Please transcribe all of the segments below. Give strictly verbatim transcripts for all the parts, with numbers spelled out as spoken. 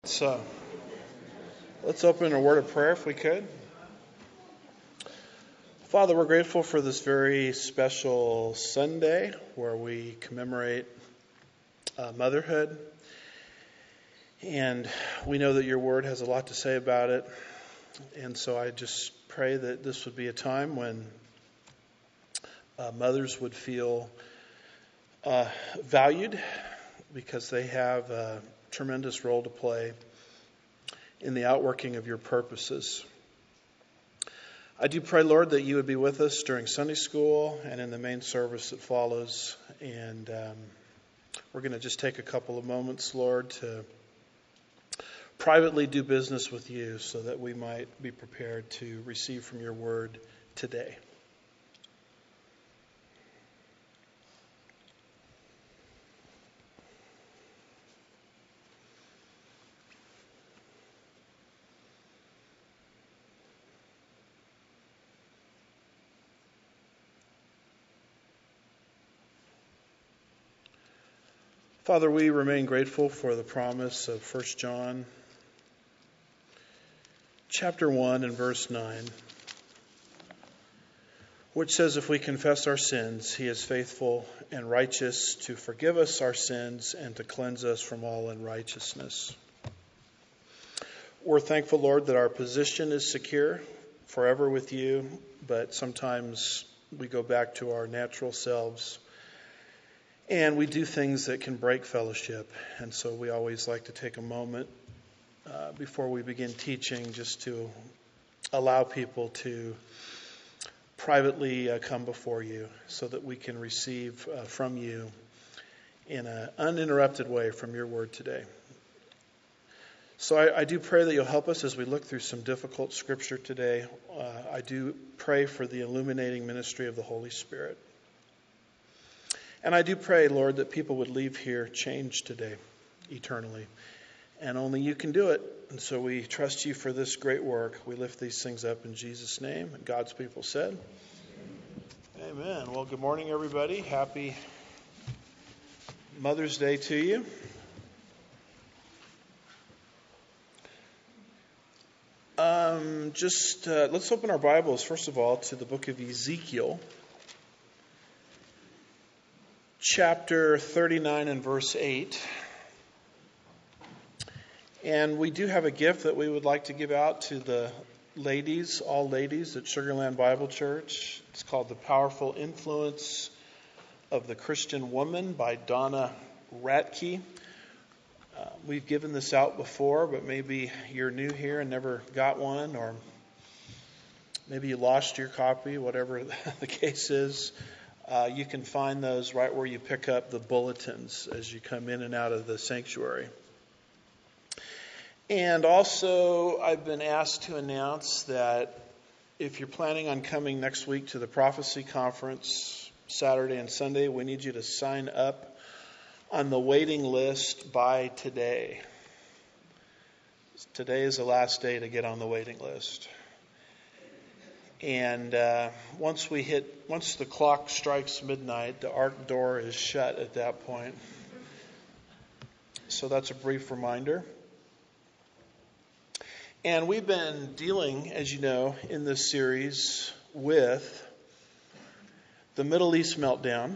So let's open a word of prayer if we could. Father, we're grateful for this very special Sunday where we commemorate uh, motherhood. And we know that your word has a lot to say about it. And so I just pray that this would be a time when uh, mothers would feel uh, valued because they have a tremendous role to play in the outworking of your purposes. I do pray, Lord, that you would be with us during Sunday school and in the main service that follows. And um, we're going to just take a couple of moments, Lord, to privately do business with you so that we might be prepared to receive from your word today. Father, we remain grateful for the promise of First John chapter one and verse nine, which says, if we confess our sins, he is faithful and righteous to forgive us our sins and to cleanse us from all unrighteousness. We're thankful, Lord, that our position is secure forever with you, but sometimes we go back to our natural selves and we do things that can break fellowship. And so we always like to take a moment uh, before we begin teaching just to allow people to privately uh, come before you so that we can receive uh, from you in an uninterrupted way from your word today. So I, I do pray that you'll help us as we look through some difficult scripture today. Uh, I do pray for the illuminating ministry of the Holy Spirit. And I do pray, Lord, that people would leave here changed today, eternally. And only you can do it. And so we trust you for this great work. We lift these things up in Jesus' name. And God's people said, amen. Well, good morning, everybody. Happy Mother's Day to you. Um, just uh, let's open our Bibles, first of all, to the book of Ezekiel. Chapter thirty-nine and verse eight. And we do have a gift that we would like to give out to the ladies, all ladies at Sugarland Bible Church. It's called The Powerful Influence of the Christian Woman by Donna Ratke. Uh, we've given this out before, but maybe you're new here and never got one, or maybe you lost your copy, whatever the case is. Uh, you can find those right where you pick up the bulletins as you come in and out of the sanctuary. And also, I've been asked to announce that if you're planning on coming next week to the Prophecy Conference, Saturday and Sunday, we need you to sign up on the waiting list by today. Today is the last day to get on the waiting list. And uh, once we hit, once the clock strikes midnight, the Ark door is shut at that point. So that's a brief reminder. And we've been dealing, as you know, in this series with the Middle East meltdown.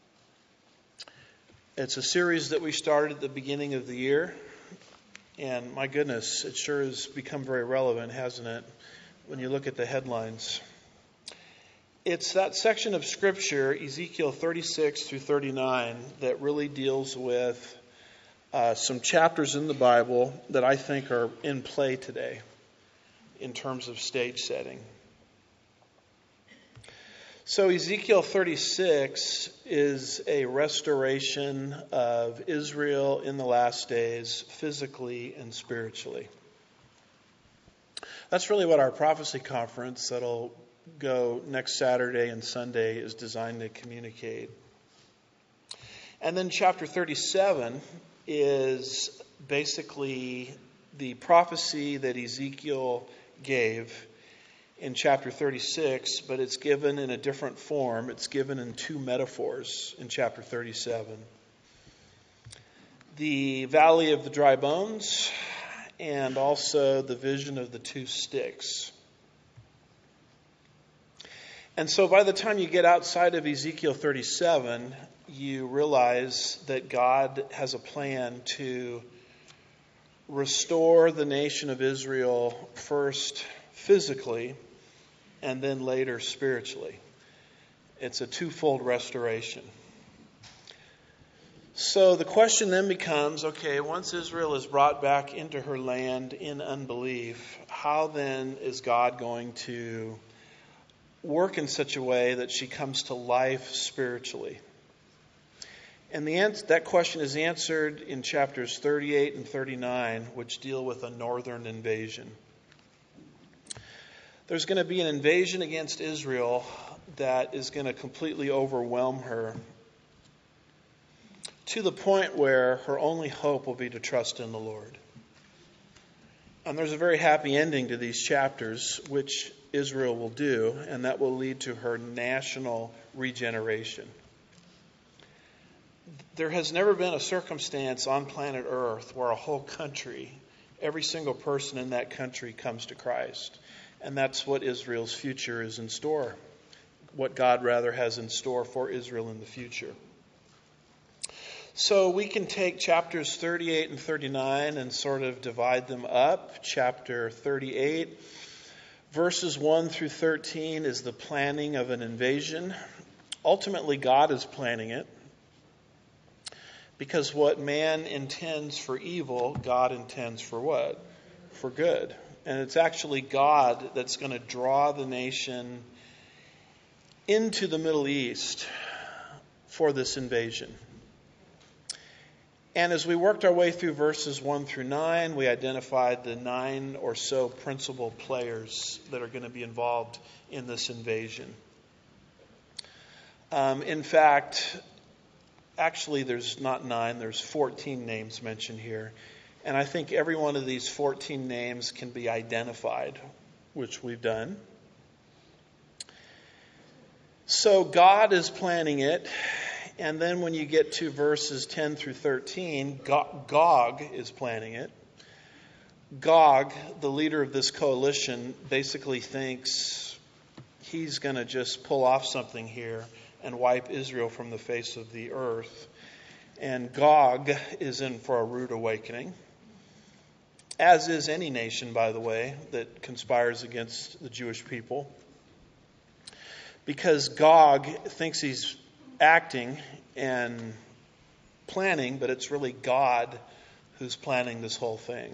It's a series that we started at the beginning of the year. And my goodness, it sure has become very relevant, hasn't it? When you look at the headlines. It's that section of Scripture, Ezekiel thirty-six through thirty-nine, that really deals with uh, some chapters in the Bible that I think are in play today in terms of stage setting. So Ezekiel thirty-six is a restoration of Israel in the last days, physically and spiritually. That's really what our prophecy conference that'll go next Saturday and Sunday is designed to communicate. And then chapter thirty-seven is basically the prophecy that Ezekiel gave in chapter thirty-six, but it's given in a different form. It's given in two metaphors in chapter thirty-seven. The valley of the dry bones and also the vision of the two sticks. And so by the time you get outside of Ezekiel thirty-seven, you realize that God has a plan to restore the nation of Israel first physically and then later spiritually. It's a twofold restoration. So the question then becomes, okay, once Israel is brought back into her land in unbelief, how then is God going to work in such a way that she comes to life spiritually? And the answer, that question is answered in chapters thirty-eight and thirty-nine, which deal with a northern invasion. There's going to be an invasion against Israel that is going to completely overwhelm her to the point where her only hope will be to trust in the Lord. And there's a very happy ending to these chapters, which Israel will do, and that will lead to her national regeneration. There has never been a circumstance on planet Earth where a whole country, every single person in that country comes to Christ. And that's what Israel's future is in store. What God rather has in store for Israel in the future. So we can take chapters thirty-eight and thirty-nine and sort of divide them up. Chapter thirty-eight, verses one through thirteen is the planning of an invasion. Ultimately, God is planning it. Because what man intends for evil, God intends for what? For good. And it's actually God that's going to draw the nation into the Middle East for this invasion. And as we worked our way through verses one through nine, we identified the nine or so principal players that are going to be involved in this invasion. Um, in fact, actually there's not nine, there's fourteen names mentioned here. And I think every one of these fourteen names can be identified, which we've done. So God is planning it. And then when you get to verses ten through thirteen, Gog is planning it. Gog, the leader of this coalition, basically thinks he's going to just pull off something here and wipe Israel from the face of the earth. And Gog is in for a rude awakening, as is any nation, by the way, that conspires against the Jewish people. Because Gog thinks he's acting and planning, but it's really God who's planning this whole thing.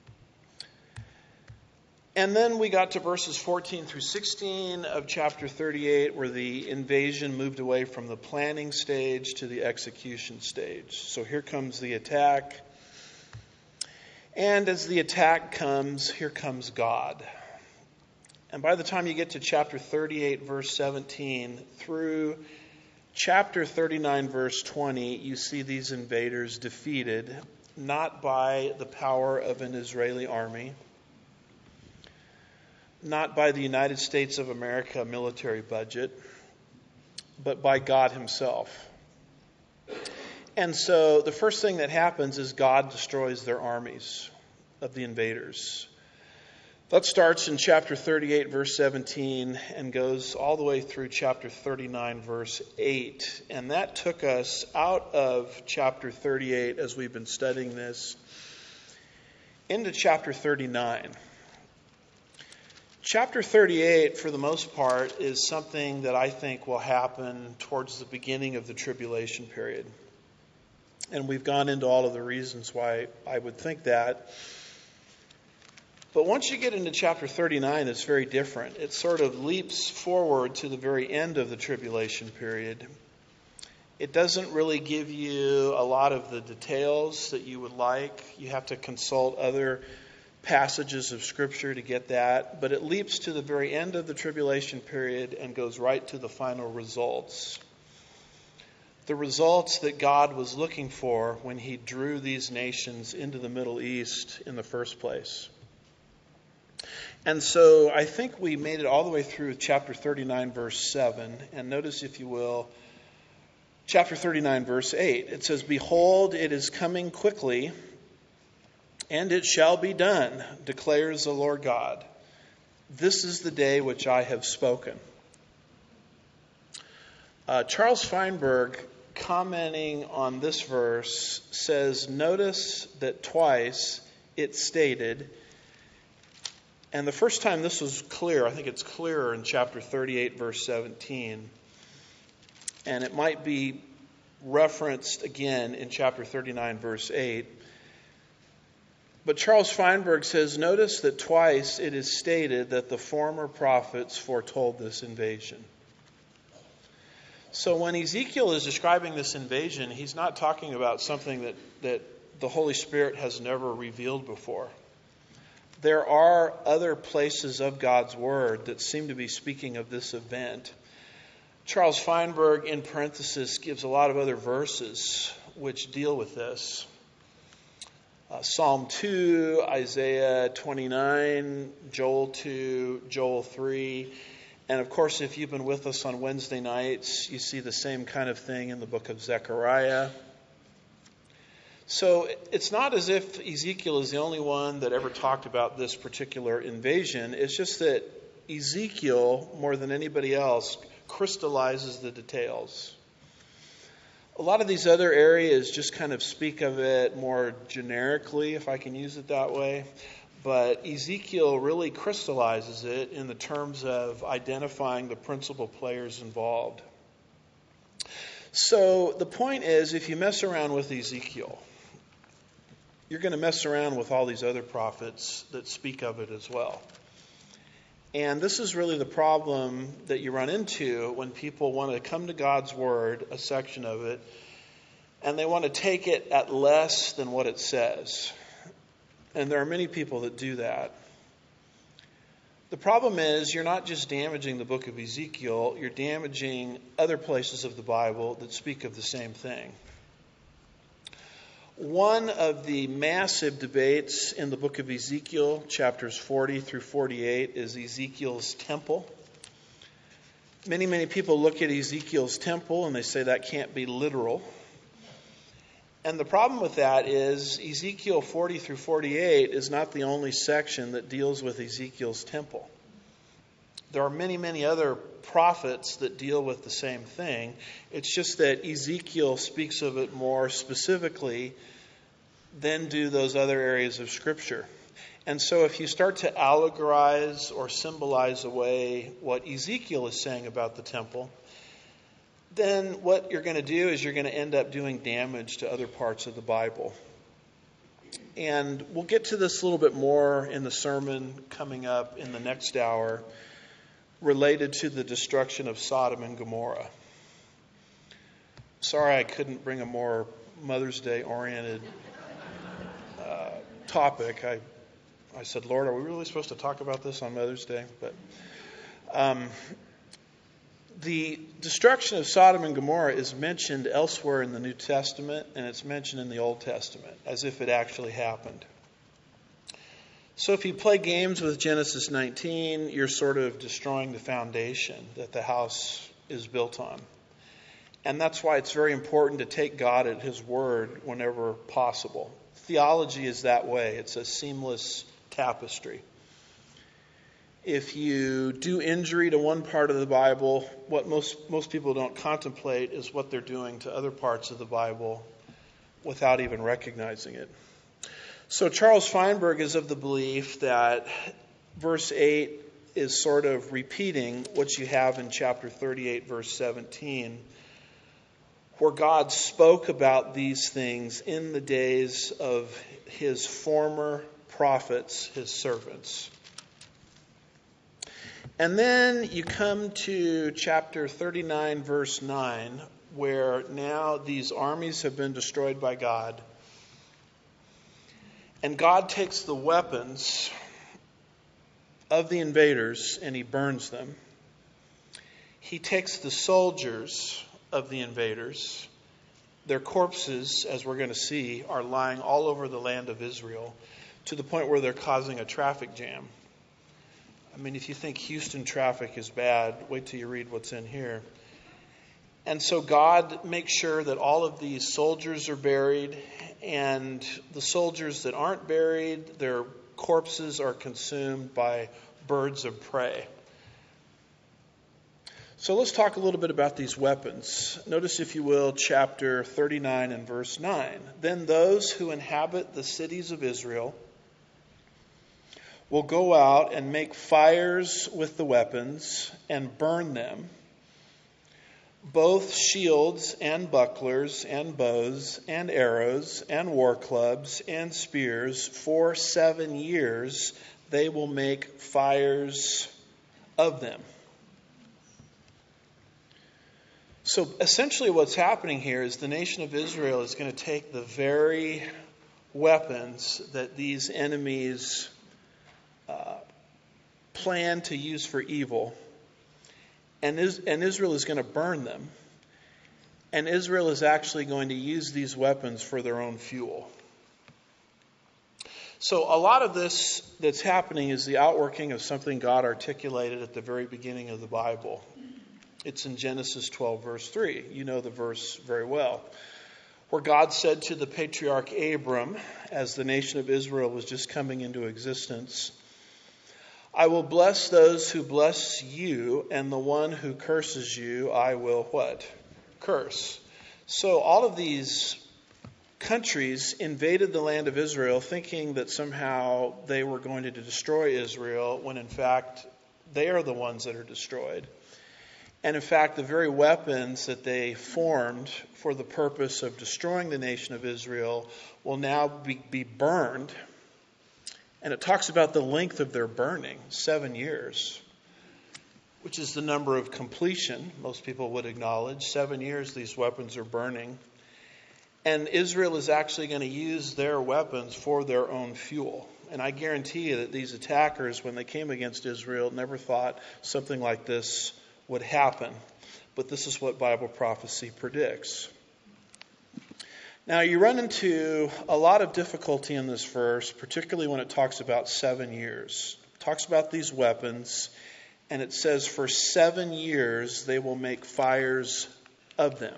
And then we got to verses fourteen through sixteen of chapter thirty-eight, where the invasion moved away from the planning stage to the execution stage. So here comes the attack. And as the attack comes, here comes God. And by the time you get to chapter thirty-eight, verse seventeen, through chapter thirty-nine, verse twenty, you see these invaders defeated, not by the power of an Israeli army, not by the United States of America military budget, but by God himself. And so the first thing that happens is God destroys their armies of the invaders. That starts in chapter thirty-eight, verse seventeen, and goes all the way through chapter thirty-nine, verse eight. And that took us out of chapter thirty-eight, as we've been studying this, into chapter thirty-nine. Chapter thirty-eight, for the most part, is something that I think will happen towards the beginning of the tribulation period. And we've gone into all of the reasons why I would think that. But once you get into chapter thirty-nine, it's very different. It sort of leaps forward to the very end of the tribulation period. It doesn't really give you a lot of the details that you would like. You have to consult other passages of Scripture to get that. But it leaps to the very end of the tribulation period and goes right to the final results. The results that God was looking for when he drew these nations into the Middle East in the first place. And so I think we made it all the way through chapter thirty-nine, verse seven. And notice, if you will, chapter thirty-nine, verse eight. It says, "Behold, it is coming quickly, And it shall be done, declares the Lord God. This is the day which I have spoken. Uh, Charles Feinberg, commenting on this verse, says, notice that twice it's stated, and the first time this was clear, I think it's clearer in chapter thirty-eight, verse seventeen, and it might be referenced again in chapter thirty-nine, verse eight. But Charles Feinberg says, notice that twice it is stated that the former prophets foretold this invasion. So when Ezekiel is describing this invasion, he's not talking about something that, that the Holy Spirit has never revealed before. There are other places of God's Word that seem to be speaking of this event. Charles Feinberg, in parenthesis, gives a lot of other verses which deal with this. Uh, Psalm two, Isaiah twenty-nine, Joel two, Joel three. And of course, if you've been with us on Wednesday nights, you see the same kind of thing in the book of Zechariah. So it's not as if Ezekiel is the only one that ever talked about this particular invasion. It's just that Ezekiel, more than anybody else, crystallizes the details. A lot of these other areas just kind of speak of it more generically, if I can use it that way. But Ezekiel really crystallizes it in the terms of identifying the principal players involved. So the point is, if you mess around with Ezekiel, you're going to mess around with all these other prophets that speak of it as well. And this is really the problem that you run into when people want to come to God's Word, a section of it, and they want to take it at less than what it says. And there are many people that do that. The problem is you're not just damaging the book of Ezekiel, you're damaging other places of the Bible that speak of the same thing. One of the massive debates in the book of Ezekiel, chapters forty through forty-eight, is Ezekiel's temple. Many, many people look at Ezekiel's temple and they say that can't be literal. And the problem with that is Ezekiel forty through forty-eight is not the only section that deals with Ezekiel's temple. There are many, many other prophets that deal with the same thing. It's just that Ezekiel speaks of it more specifically than do those other areas of Scripture. And so if you start to allegorize or symbolize away what Ezekiel is saying about the temple, then what you're going to do is you're going to end up doing damage to other parts of the Bible. And we'll get to this a little bit more in the sermon coming up in the next hour, related to the destruction of Sodom and Gomorrah. Sorry I couldn't bring a more Mother's Day oriented uh, topic. I I said, Lord, are we really supposed to talk about this on Mother's Day? But um, the destruction of Sodom and Gomorrah is mentioned elsewhere in the New Testament, and it's mentioned in the Old Testament, as if it actually happened. So if you play games with Genesis nineteen, you're sort of destroying the foundation that the house is built on. And that's why it's very important to take God at His word whenever possible. Theology is that way. It's a seamless tapestry. If you do injury to one part of the Bible, what most, most people don't contemplate is what they're doing to other parts of the Bible without even recognizing it. So Charles Feinberg is of the belief that verse eight is sort of repeating what you have in chapter thirty-eight, verse seventeen, where God spoke about these things in the days of His former prophets, His servants. And then you come to chapter thirty-nine, verse nine, where now these armies have been destroyed by God. And God takes the weapons of the invaders and He burns them. He takes the soldiers of the invaders. Their corpses, as we're going to see, are lying all over the land of Israel to the point where they're causing a traffic jam. I mean, if you think Houston traffic is bad, wait till you read what's in here. And so God makes sure that all of these soldiers are buried, and the soldiers that aren't buried, their corpses are consumed by birds of prey. So let's talk a little bit about these weapons. Notice, if you will, chapter thirty-nine and verse nine. Then those who inhabit the cities of Israel will go out and make fires with the weapons and burn them, both shields and bucklers and bows and arrows and war clubs and spears. For seven years they will make fires of them. So essentially what's happening here is the nation of Israel is going to take the very weapons that these enemies uh, plan to use for evil, and, is, and Israel is going to burn them. And Israel is actually going to use these weapons for their own fuel. So a lot of this that's happening is the outworking of something God articulated at the very beginning of the Bible. It's in Genesis twelve, verse three. You know the verse very well. Where God said to the patriarch Abram, as the nation of Israel was just coming into existence, I will bless those who bless you, and the one who curses you, I will what? Curse. So all of these countries invaded the land of Israel thinking that somehow they were going to destroy Israel, when in fact they are the ones that are destroyed. And in fact, the very weapons that they formed for the purpose of destroying the nation of Israel will now be, be burned. And it talks about the length of their burning, seven years, which is the number of completion, most people would acknowledge. Seven years these weapons are burning. And Israel is actually going to use their weapons for their own fuel. And I guarantee you that these attackers, when they came against Israel, never thought something like this would happen. But this is what Bible prophecy predicts. Now, you run into a lot of difficulty in this verse, particularly when it talks about seven years. It talks about these weapons, and it says for seven years they will make fires of them.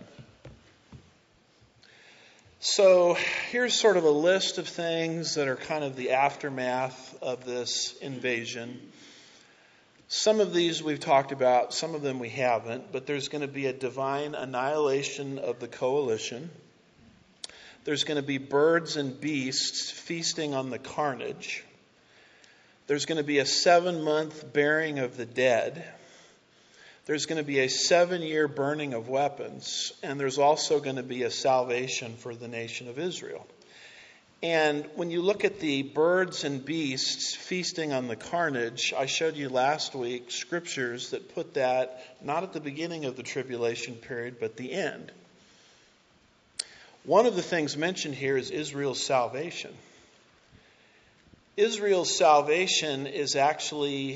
So here's sort of a list of things that are kind of the aftermath of this invasion. Some of these we've talked about, some of them we haven't, but there's going to be a divine annihilation of the coalition. There's going to be birds and beasts feasting on the carnage. There's going to be a seven-month burying of the dead. There's going to be a seven-year burning of weapons. And there's also going to be a salvation for the nation of Israel. And when you look at the birds and beasts feasting on the carnage, I showed you last week scriptures that put that not at the beginning of the tribulation period, but the end. One of the things mentioned here is Israel's salvation. Israel's salvation is actually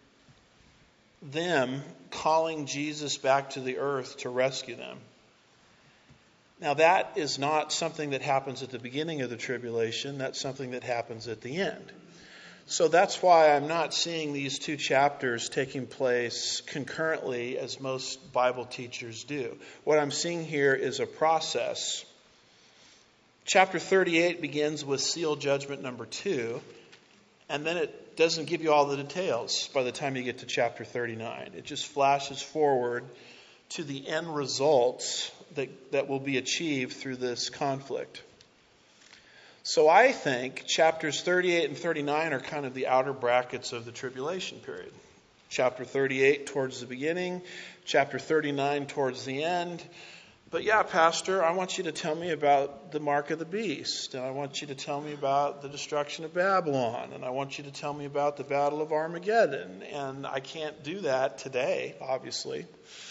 them calling Jesus back to the earth to rescue them. Now, that is not something that happens at the beginning of the tribulation. That's something that happens at the end. So that's why I'm not seeing these two chapters taking place concurrently as most Bible teachers do. What I'm seeing here is a process. Chapter thirty-eight begins with seal judgment number two, and then it doesn't give you all the details by the time you get to chapter thirty-nine. It just flashes forward to the end results that, that will be achieved through this conflict. So I think chapters thirty-eight and thirty-nine are kind of the outer brackets of the tribulation period. Chapter thirty-eight towards the beginning, chapter thirty-nine towards the end. But yeah, Pastor, I want you to tell me about the mark of the beast, and I want you to tell me about the destruction of Babylon, and I want you to tell me about the battle of Armageddon. And I can't do that today, obviously,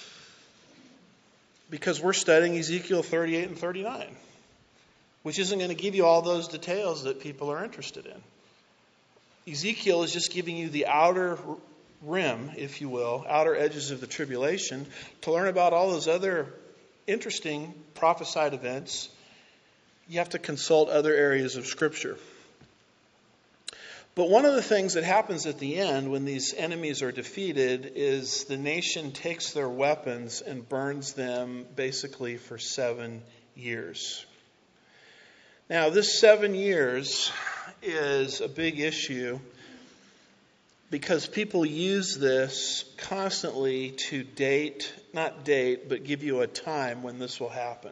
because we're studying Ezekiel thirty-eight and thirty-nine, which isn't going to give you all those details that people are interested in. Ezekiel is just giving you the outer rim, if you will, outer edges of the tribulation. To learn about all those other interesting prophesied events, you have to consult other areas of Scripture. But one of the things that happens at the end when these enemies are defeated is the nation takes their weapons and burns them basically for seven years. Now, this seven years is a big issue because people use this constantly to date, not date, but give you a time when this will happen.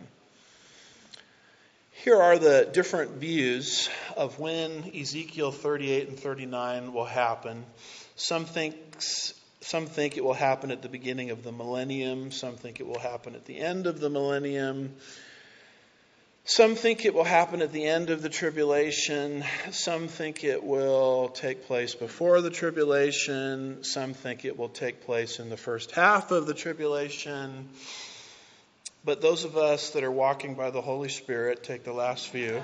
Here are the different views of when Ezekiel thirty-eight and thirty-nine will happen. Some think, some think it will happen at the beginning of the millennium. Some think it will happen at the end of the millennium. Some think it will happen at the end of the tribulation. Some think it will take place before the tribulation. Some think it will take place in the first half of the tribulation. But those of us that are walking by the Holy Spirit take the last view.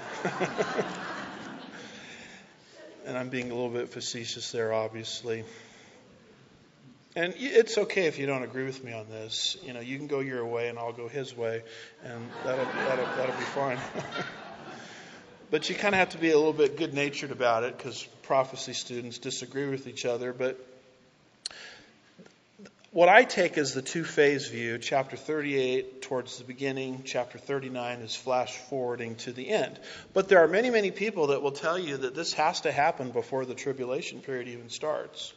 And I'm being a little bit facetious there, obviously. And it's okay if you don't agree with me on this. You know, you can go your way and I'll go his way, and that'll that'll, that'll be fine. But you kind of have to be a little bit good-natured about it because prophecy students disagree with each other. But what I take as the two-phase view, chapter thirty-eight towards the beginning, chapter thirty-nine is flash forwarding to the end. But there are many, many people that will tell you that this has to happen before the tribulation period even starts.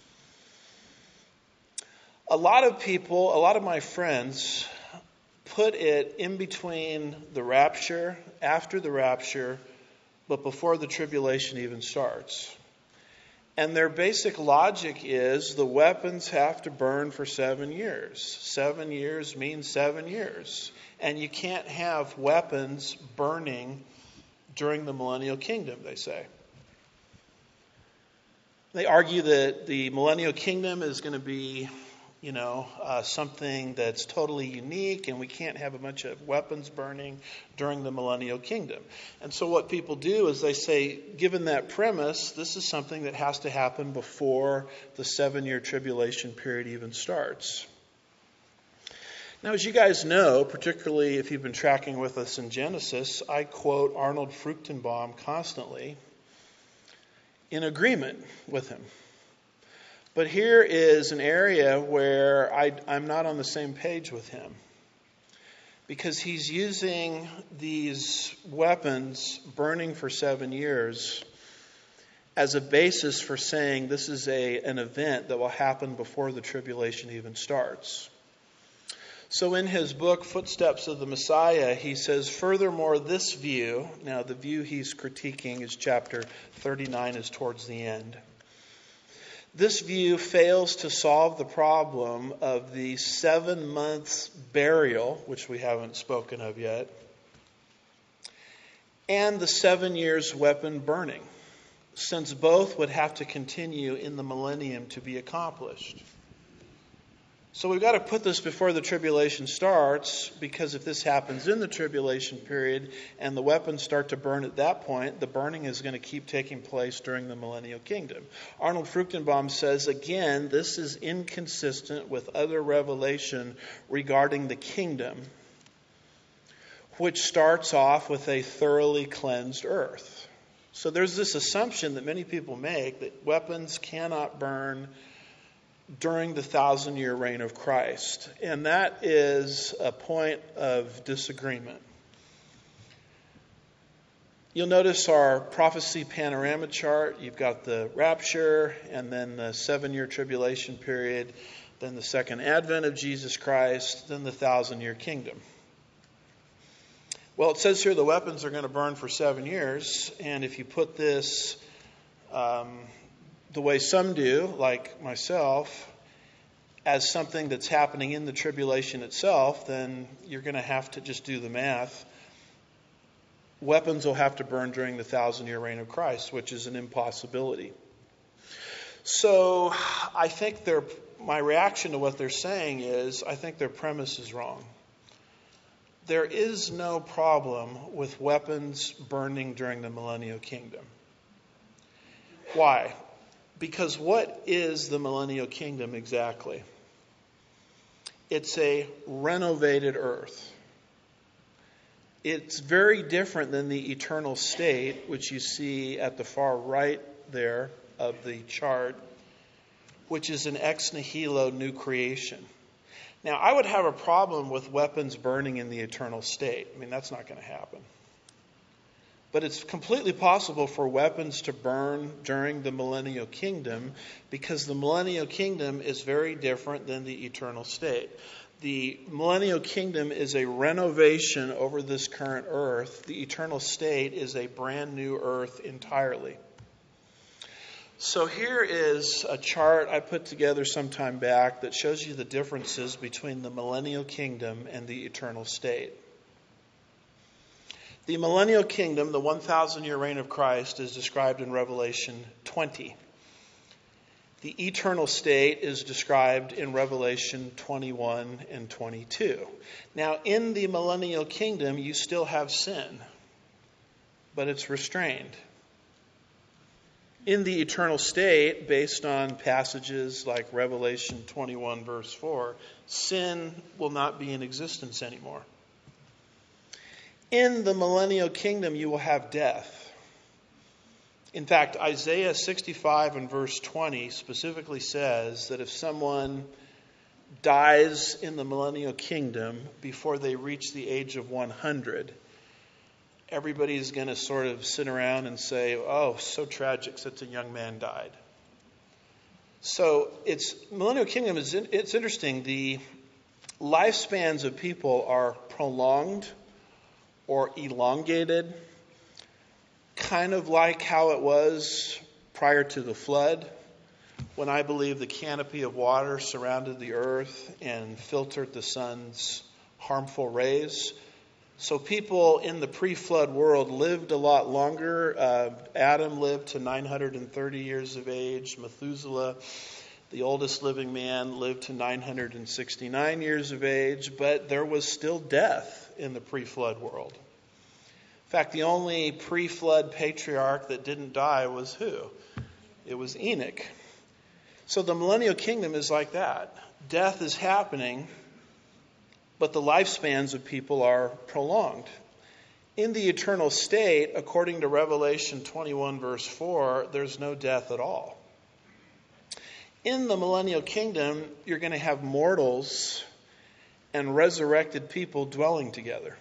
A lot of people, a lot of my friends, put it in between the rapture, after the rapture, but before the tribulation even starts. And their basic logic is the weapons have to burn for seven years. Seven years means seven years. And you can't have weapons burning during the millennial kingdom, they say. They argue that the millennial kingdom is going to be, you know, uh, something that's totally unique, and we can't have a bunch of weapons burning during the millennial kingdom. And so what people do is they say, given that premise, this is something that has to happen before the seven-year tribulation period even starts. Now, as you guys know, particularly if you've been tracking with us in Genesis, I quote Arnold Fruchtenbaum constantly in agreement with him. But here is an area where I, I'm not on the same page with him. Because he's using these weapons burning for seven years as a basis for saying this is a an event that will happen before the tribulation even starts. So in his book, Footsteps of the Messiah, he says, furthermore, this view, now the view he's critiquing is chapter thirty-nine, is towards the end. This view fails to solve the problem of the seven months burial, which we haven't spoken of yet, and the seven years weapon burning, since both would have to continue in the millennium to be accomplished. So we've got to put this before the tribulation starts, because if this happens in the tribulation period and the weapons start to burn at that point, the burning is going to keep taking place during the millennial kingdom. Arnold Fruchtenbaum says, again, this is inconsistent with other revelation regarding the kingdom, which starts off with a thoroughly cleansed earth. So there's this assumption that many people make that weapons cannot burn during the thousand-year reign of Christ. And that is a point of disagreement. You'll notice our prophecy panorama chart. You've got the rapture, and then the seven-year tribulation period, then the second advent of Jesus Christ, then the thousand-year kingdom. Well, it says here the weapons are going to burn for seven years, and if you put this um, the way some do, like myself, as something that's happening in the tribulation itself, then you're going to have to just do the math. Weapons will have to burn during the thousand-year reign of Christ, which is an impossibility. So I think their my reaction to what they're saying is, I think their premise is wrong. There is no problem with weapons burning during the millennial kingdom. Why? Because what is the millennial kingdom exactly? It's a renovated earth. It's very different than the eternal state, which you see at the far right there of the chart, which is an ex nihilo new creation. Now, I would have a problem with weapons burning in the eternal state. I mean, that's not going to happen. But it's completely possible for weapons to burn during the millennial kingdom, because the millennial kingdom is very different than the eternal state. The millennial kingdom is a renovation over this current earth. The eternal state is a brand new earth entirely. So here is a chart I put together some time back that shows you the differences between the millennial kingdom and the eternal state. The millennial kingdom, the one thousand year reign of Christ, is described in Revelation twenty. The eternal state is described in Revelation twenty-one and twenty-two. Now, in the millennial kingdom, you still have sin, but it's restrained. In the eternal state, based on passages like Revelation twenty-one, verse four, sin will not be in existence anymore. In the millennial kingdom, you will have death. In fact, Isaiah sixty-five and verse twenty specifically says that if someone dies in the millennial kingdom before they reach the age of one hundred, everybody's going to sort of sit around and say, oh, so tragic, such a young man died. So it's millennial kingdom is it's interesting. The lifespans of people are prolonged or elongated, kind of like how it was prior to the flood, when I believe the canopy of water surrounded the earth and filtered the sun's harmful rays. So people in the pre-flood world lived a lot longer. Uh, Adam lived to nine hundred thirty years of age. Methuselah, the oldest living man, lived to nine hundred sixty-nine years of age. But there was still death in the pre-flood world. In fact, the only pre-flood patriarch that didn't die was who? It was Enoch. So the millennial kingdom is like that. Death is happening, but the lifespans of people are prolonged. In the eternal state, according to Revelation twenty-one, verse four, there's no death at all. In the millennial kingdom, you're going to have mortals and resurrected people dwelling together.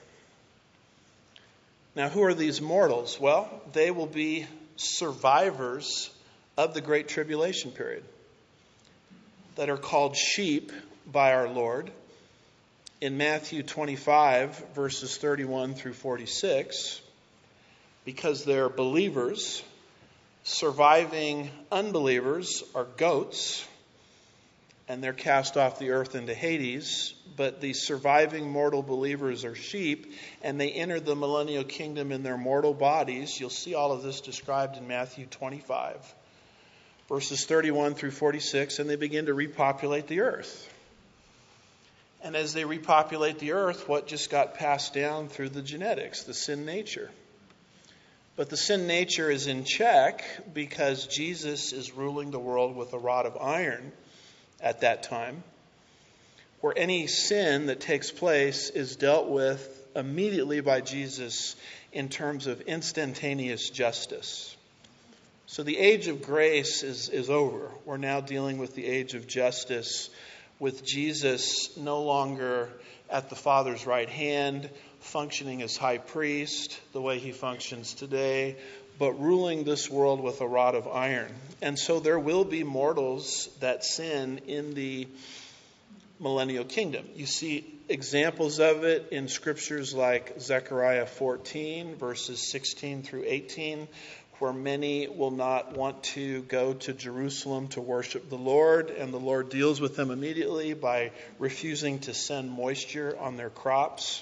Now, who are these mortals? Well, they will be survivors of the Great Tribulation period that are called sheep by our Lord. In Matthew twenty-five, verses thirty-one through forty-six, because they're believers, surviving unbelievers are goats, and they're cast off the earth into Hades. But the surviving mortal believers are sheep, and they enter the millennial kingdom in their mortal bodies. You'll see all of this described in Matthew twenty-five, verses thirty-one through forty-six, and they begin to repopulate the earth. And as they repopulate the earth, what just got passed down through the genetics? The sin nature. But the sin nature is in check because Jesus is ruling the world with a rod of iron at that time, where any sin that takes place is dealt with immediately by Jesus in terms of instantaneous justice. So the age of grace is, is over. We're now dealing with the age of justice, with Jesus no longer at the Father's right hand, functioning as high priest the way he functions today, but ruling this world with a rod of iron. And so there will be mortals that sin in the millennial kingdom. You see examples of it in scriptures like Zechariah fourteen, verses sixteen through eighteen, where many will not want to go to Jerusalem to worship the Lord, and the Lord deals with them immediately by refusing to send moisture on their crops.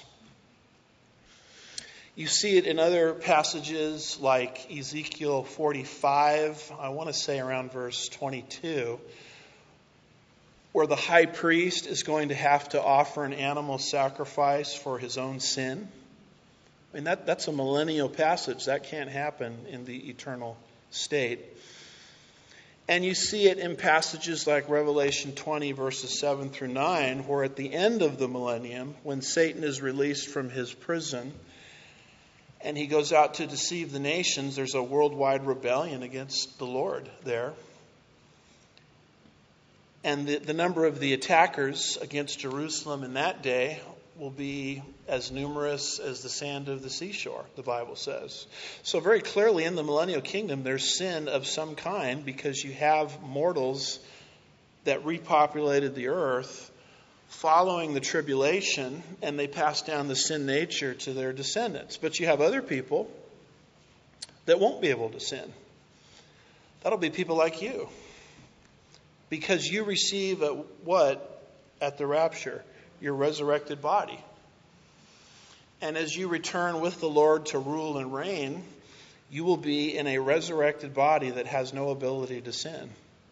You see it in other passages like Ezekiel forty-five, I want to say around verse twenty-two, where the high priest is going to have to offer an animal sacrifice for his own sin. I mean, that, that's a millennial passage. That can't happen in the eternal state. And you see it in passages like Revelation twenty, verses seven through nine, where at the end of the millennium, when Satan is released from his prison, and he goes out to deceive the nations. There's a worldwide rebellion against the Lord there. And the, the number of the attackers against Jerusalem in that day will be as numerous as the sand of the seashore, the Bible says. So very clearly in the millennial kingdom, there's sin of some kind, because you have mortals that repopulated the earth following the tribulation, and they pass down the sin nature to their descendants. But you have other people that won't be able to sin. That'll be people like you. Because you receive a, what at the rapture? Your resurrected body. And as you return with the Lord to rule and reign, you will be in a resurrected body that has no ability to sin.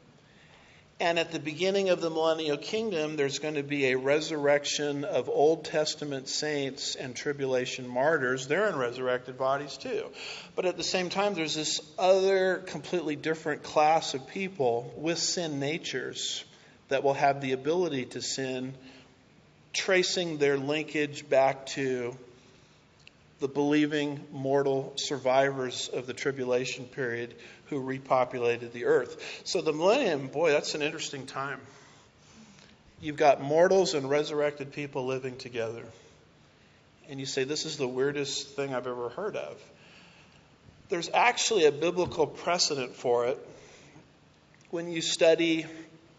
And at the beginning of the millennial kingdom, there's going to be a resurrection of Old Testament saints and tribulation martyrs. They're in resurrected bodies too. But at the same time, there's this other completely different class of people with sin natures that will have the ability to sin, tracing their linkage back to the believing mortal survivors of the tribulation period who repopulated the earth. So the millennium, boy, that's an interesting time. You've got mortals and resurrected people living together. And you say, this is the weirdest thing I've ever heard of. There's actually a biblical precedent for it when you study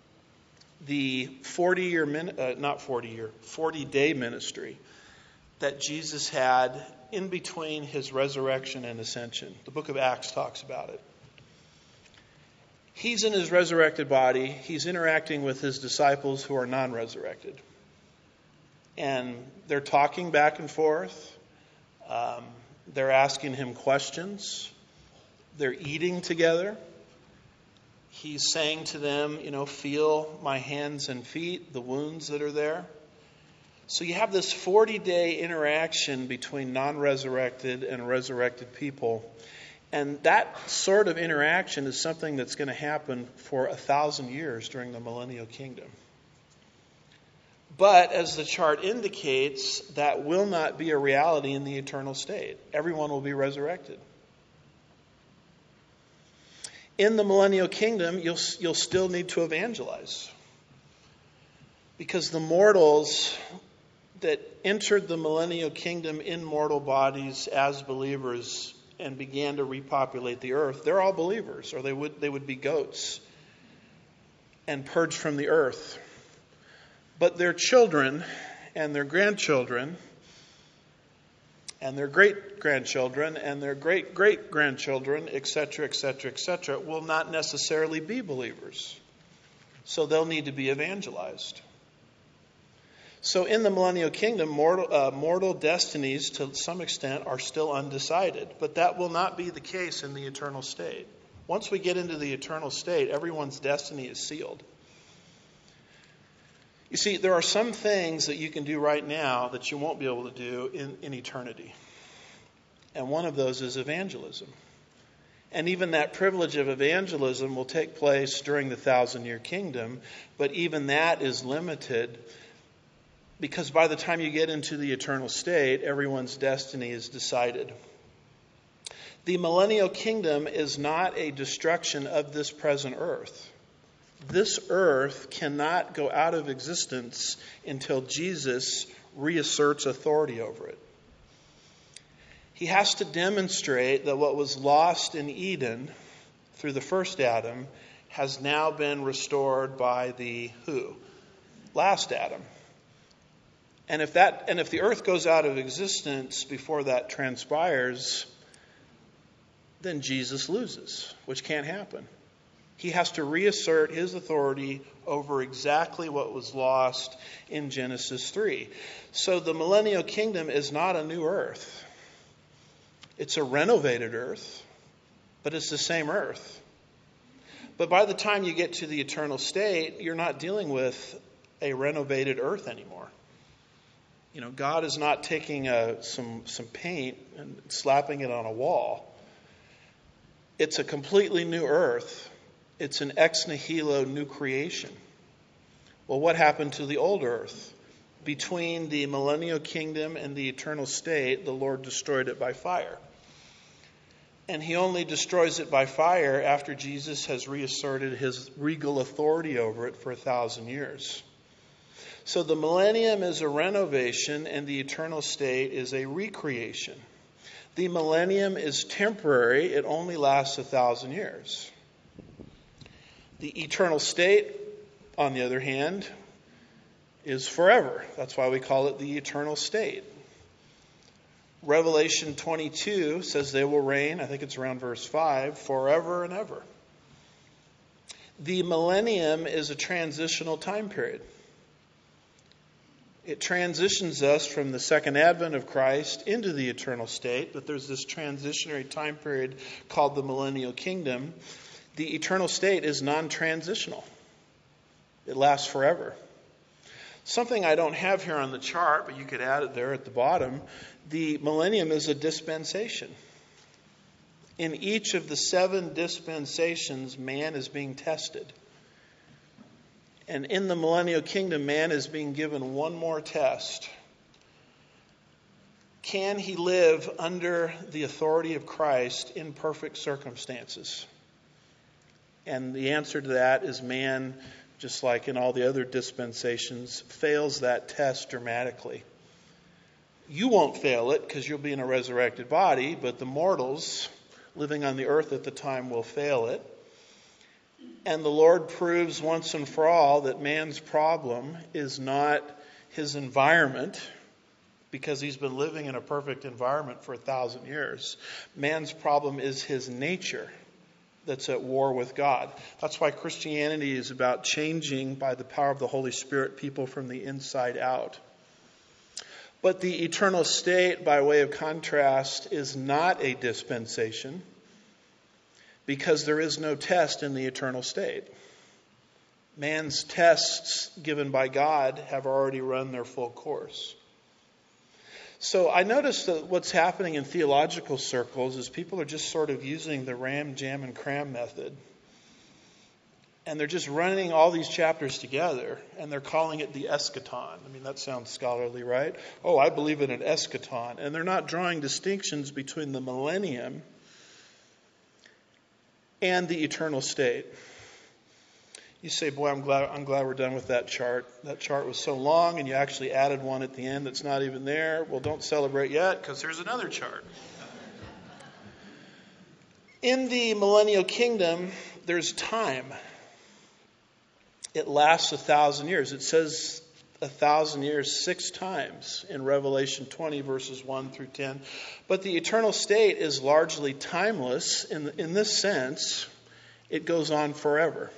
the forty-year, uh, not forty-year, forty-day ministry that Jesus had in between his resurrection and ascension. The book of Acts talks about it. He's in his resurrected body. He's interacting with his disciples who are non-resurrected. And they're talking back and forth. Um, they're asking him questions. They're eating together. He's saying to them, you know, feel my hands and feet, the wounds that are there. So you have this forty-day interaction between non-resurrected and resurrected people. And that sort of interaction is something that's going to happen for a thousand years during the millennial kingdom. But as the chart indicates, that will not be a reality in the eternal state. Everyone will be resurrected. In the millennial kingdom, you'll, you'll still need to evangelize. Because the mortals that entered the millennial kingdom in mortal bodies as believers and began to repopulate the earth, they're all believers, or they would they would be goats and purged from the earth. But their children and their grandchildren and their great-grandchildren and their great-great-grandchildren, et cetera, et cetera, et cetera, will not necessarily be believers. So they'll need to be evangelized. So in the millennial kingdom, mortal, uh, mortal destinies to some extent are still undecided. But that will not be the case in the eternal state. Once we get into the eternal state, everyone's destiny is sealed. You see, there are some things that you can do right now that you won't be able to do in, in eternity. And one of those is evangelism. And even that privilege of evangelism will take place during the thousand-year kingdom. But even that is limited, because by the time you get into the eternal state, everyone's destiny is decided. The millennial kingdom is not a destruction of this present earth. This earth cannot go out of existence until Jesus reasserts authority over it. He has to demonstrate that what was lost in Eden through the first Adam has now been restored by the who? Last Adam. And if that and if the earth goes out of existence before that transpires, then Jesus loses, which can't happen. He has to reassert his authority over exactly what was lost in Genesis three. So the millennial kingdom is not a new earth. It's a renovated earth, but it's the same earth. But by the time you get to the eternal state, you're not dealing with a renovated earth anymore. You know, God is not taking a, some, some paint and slapping it on a wall. It's a completely new earth. It's an ex nihilo new creation. Well, what happened to the old earth? between the millennial kingdom and the eternal state, the Lord destroyed it by fire. And he only destroys it by fire after Jesus has reasserted his regal authority over it for a thousand years. So the millennium is a renovation and the eternal state is a recreation. The millennium is temporary. It only lasts a thousand years. The eternal state, on the other hand, is forever. That's why we call it the eternal state. Revelation twenty-two says they will reign, I think it's around verse five, forever and ever. The millennium is a transitional time period. It transitions us from the second advent of Christ into the eternal state, but there's this transitionary time period called the millennial kingdom. The eternal state is non-transitional. It lasts forever. Something I don't have here on the chart, but you could add it there at the bottom. The millennium is a dispensation. In each of the seven dispensations, man is being tested. And in the millennial kingdom, man is being given one more test. Can he live under the authority of Christ in perfect circumstances? And the answer to that is man, just like in all the other dispensations, fails that test dramatically. You won't fail it because you'll be in a resurrected body, but the mortals living on the earth at the time will fail it. And the Lord proves once and for all that man's problem is not his environment, because he's been living in a perfect environment for a thousand years. Man's problem is his nature that's at war with God. That's why Christianity is about changing, by the power of the Holy Spirit, people from the inside out. But the eternal state, by way of contrast, is not a dispensation, because there is no test in the eternal state. Man's tests given by God have already run their full course. So I noticed that what's happening in theological circles is people are just sort of using the ram, jam, and cram method. And they're just running all these chapters together, and they're calling it the eschaton. I mean, that sounds scholarly, right? Oh, I believe in an eschaton. And they're not drawing distinctions between the millennium and the eternal state. You say, boy, I'm glad I'm glad we're done with that chart. That chart was so long, and you actually added one at the end that's not even there. Well, don't celebrate yet, because there's another chart. In the millennial kingdom, there's time. It lasts a thousand years. It says a thousand years six times in Revelation twenty, verses one through ten. But the eternal state is largely timeless. In, in this sense, it goes on forever.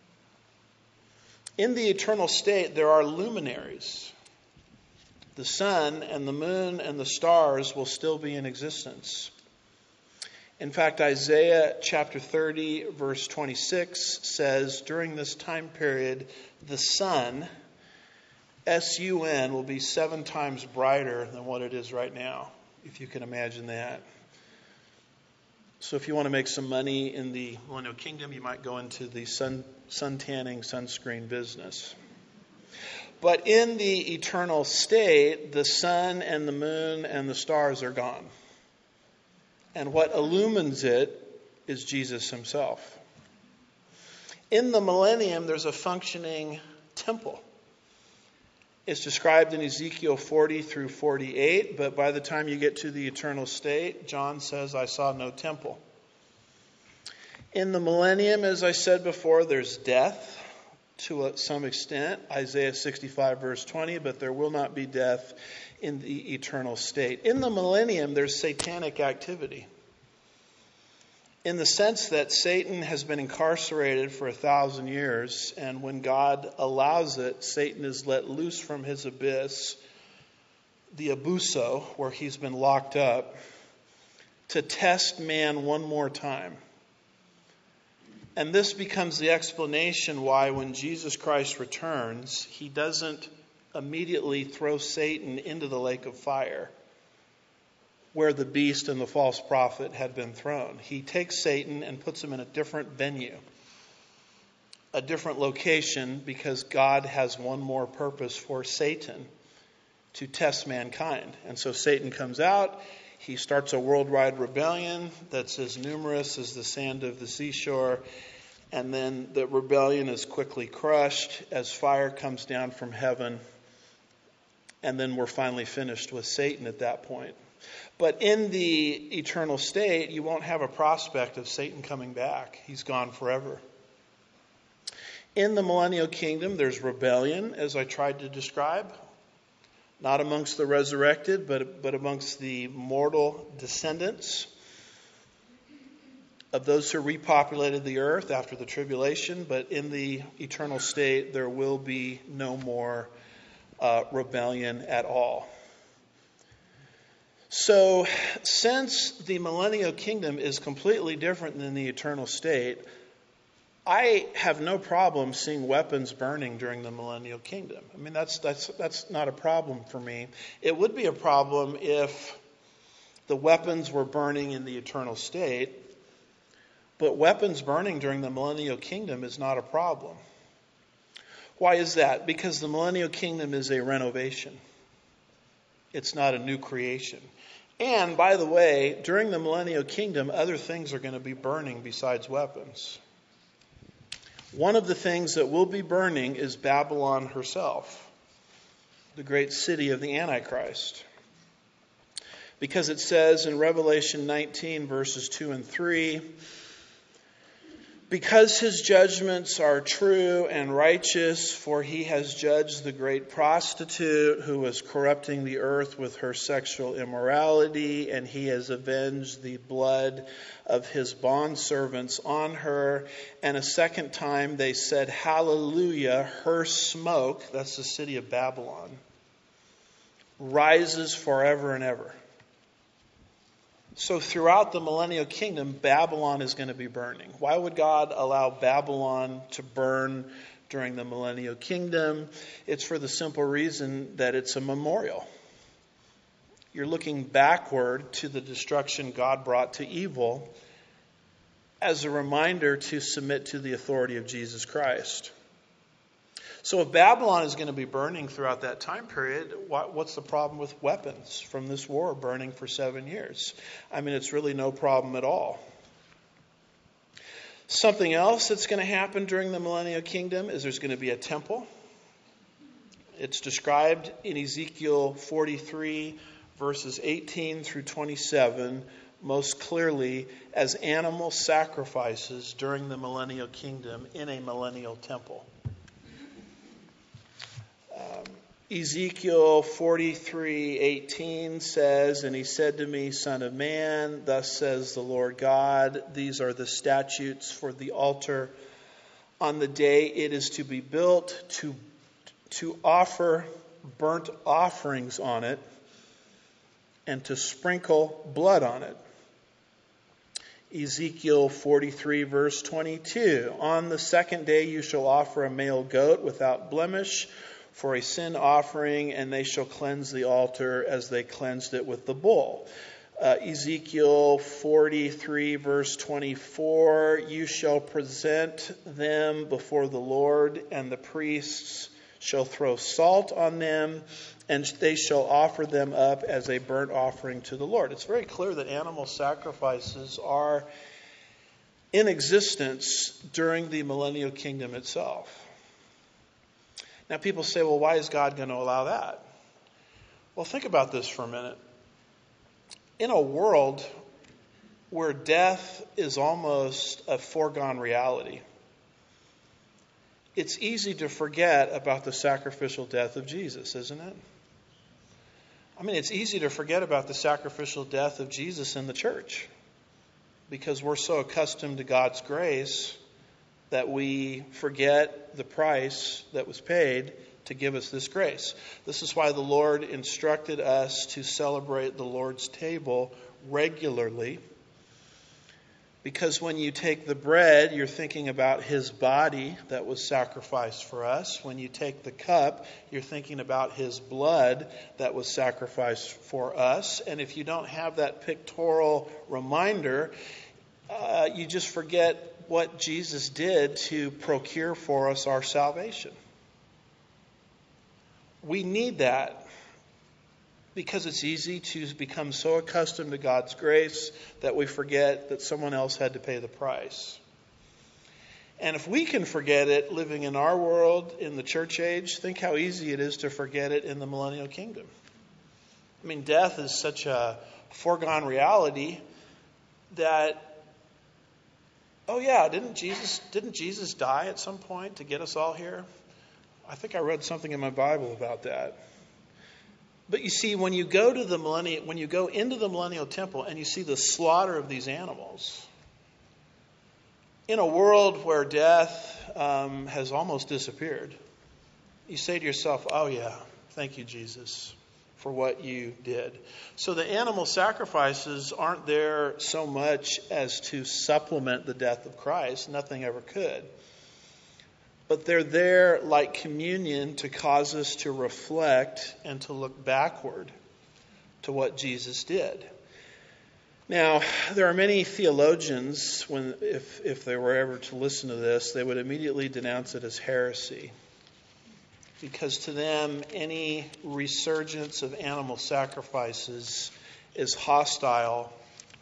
In the eternal state, there are luminaries. The sun and the moon and the stars will still be in existence. In fact, Isaiah chapter thirty, verse twenty-six says, during this time period, the sun, S U N, will be seven times brighter than what it is right now, if you can imagine that. So if you want to make some money in the millennial kingdom, you might go into the sun, sun tanning, sunscreen business. But in the eternal state, the sun and the moon and the stars are gone. And what illumines it is Jesus himself. In the millennium, there's a functioning temple. It's described in Ezekiel forty through forty-eight, but by the time you get to the eternal state, John says, I saw no temple. In the millennium, as I said before, there's death to some extent, Isaiah sixty-five, verse twenty, but there will not be death in the eternal state. In the millennium, there's satanic activity, in the sense that Satan has been incarcerated for a thousand years, and when God allows it, Satan is let loose from his abyss, the abuso, where he's been locked up, to test man one more time. And this becomes the explanation why when Jesus Christ returns, he doesn't immediately throw Satan into the lake of fire where the beast and the false prophet had been thrown. He takes Satan and puts him in a different venue, a different location, because God has one more purpose for Satan to test mankind. And so Satan comes out. He starts a worldwide rebellion that's as numerous as the sand of the seashore. And then the rebellion is quickly crushed as fire comes down from heaven. And then we're finally finished with Satan at that point. But in the eternal state, you won't have a prospect of Satan coming back. He's gone forever. In the millennial kingdom, there's rebellion, as I tried to describe. Not amongst the resurrected, but, but amongst the mortal descendants of those who repopulated the earth after the tribulation. But in the eternal state, there will be no more uh, rebellion at all. So, since the millennial kingdom is completely different than the eternal state, I have no problem seeing weapons burning during the millennial kingdom. I mean, that's that's that's not a problem for me. It would be a problem if the weapons were burning in the eternal state, but weapons burning during the millennial kingdom is not a problem. Why is that? Because the millennial kingdom is a renovation. It's not a new creation. And, by the way, during the millennial kingdom, other things are going to be burning besides weapons. One of the things that will be burning is Babylon herself, the great city of the Antichrist. Because it says in Revelation nineteen, verses two and three, because his judgments are true and righteous, for he has judged the great prostitute who was corrupting the earth with her sexual immorality, and he has avenged the blood of his bondservants on her. And a second time they said, Hallelujah, her smoke, that's the city of Babylon, rises forever and ever. So throughout the millennial kingdom, Babylon is going to be burning. Why would God allow Babylon to burn during the millennial kingdom? It's for the simple reason that it's a memorial. You're looking backward to the destruction God brought to evil as a reminder to submit to the authority of Jesus Christ. So if Babylon is going to be burning throughout that time period, what's the problem with weapons from this war burning for seven years? I mean, it's really no problem at all. Something else that's going to happen during the millennial kingdom is there's going to be a temple. It's described in Ezekiel forty-three, verses eighteen through twenty-seven, most clearly as animal sacrifices during the millennial kingdom in a millennial temple. Um, Ezekiel forty-three eighteen says, and he said to me, Son of man, thus says the Lord God, these are the statutes for the altar. On the day it is to be built, to, to offer burnt offerings on it, and to sprinkle blood on it. Ezekiel forty-three, verse twenty-two, on the second day you shall offer a male goat without blemish, for a sin offering, and they shall cleanse the altar as they cleansed it with the bull. Uh, Ezekiel forty-three, verse twenty-four, you shall present them before the Lord, and the priests shall throw salt on them, and they shall offer them up as a burnt offering to the Lord. It's very clear that animal sacrifices are in existence during the millennial kingdom itself. Now people say, well, why is God going to allow that? Well, think about this for a minute. In a world where death is almost a foregone reality, it's easy to forget about the sacrificial death of Jesus, isn't it? I mean, it's easy to forget about the sacrificial death of Jesus in the church because we're so accustomed to God's grace that we forget the price that was paid to give us this grace. This is why the Lord instructed us to celebrate the Lord's table regularly. Because when you take the bread, you're thinking about his body that was sacrificed for us. When you take the cup, you're thinking about his blood that was sacrificed for us. And if you don't have that pictorial reminder, uh, you just forget what Jesus did to procure for us our salvation. We need that because it's easy to become so accustomed to God's grace that we forget that someone else had to pay the price. And if we can forget it living in our world in the church age, think how easy it is to forget it in the millennial kingdom. I mean, death is such a foregone reality that, oh yeah, didn't Jesus didn't Jesus die at some point to get us all here? I think I read something in my Bible about that. But you see, when you go to the millennial, when you go into the millennial temple and you see the slaughter of these animals, in a world where death um, has almost disappeared, you say to yourself, oh yeah, thank you, Jesus, for what you did. So the animal sacrifices aren't there so much as to supplement the death of Christ. Nothing ever could. But they're there like communion to cause us to reflect and to look backward to what Jesus did. Now, there are many theologians, when if, if they were ever to listen to this, they would immediately denounce it as heresy. Because to them, any resurgence of animal sacrifices is hostile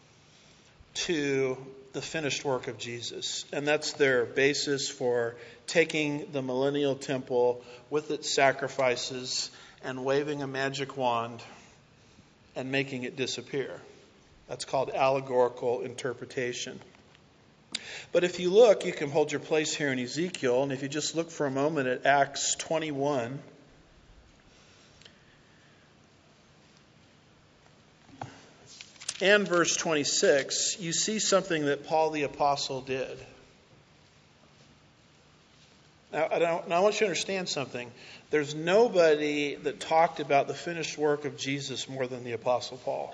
to the finished work of Jesus. And that's their basis for taking the millennial temple with its sacrifices and waving a magic wand and making it disappear. That's called allegorical interpretation. But if you look, you can hold your place here in Ezekiel, and if you just look for a moment at Acts twenty-one, and verse twenty-six, you see something that Paul the Apostle did. Now I, don't, now, I want you to understand something. There's nobody that talked about the finished work of Jesus more than the Apostle Paul.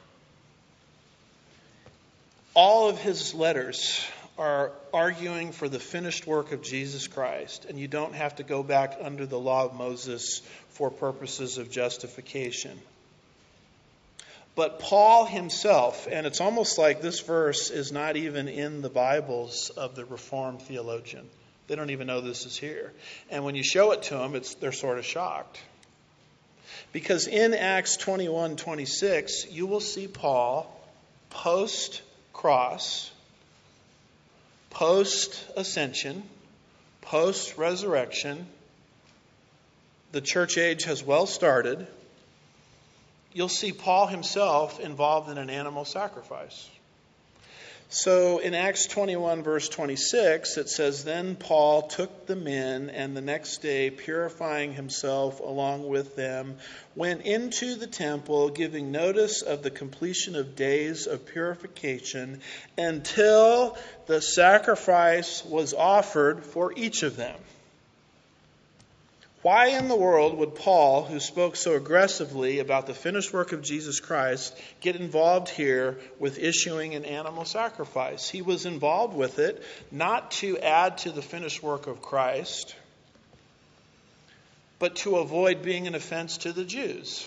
All of his letters are arguing for the finished work of Jesus Christ, and you don't have to go back under the law of Moses for purposes of justification. But Paul himself, and it's almost like this verse is not even in the Bibles of the Reformed theologian. They don't even know this is here. And when you show it to them, it's, they're sort of shocked. Because in Acts twenty-one twenty-six, you will see Paul post-cross, post-ascension, post-resurrection. The church age has well started. You'll see Paul himself involved in an animal sacrifice. So in Acts twenty-one, verse twenty-six, it says, "Then Paul took the men, and the next day, purifying himself along with them, went into the temple, giving notice of the completion of days of purification, until the sacrifice was offered for each of them." Why in the world would Paul, who spoke so aggressively about the finished work of Jesus Christ, get involved here with issuing an animal sacrifice? He was involved with it not to add to the finished work of Christ, but to avoid being an offense to the Jews.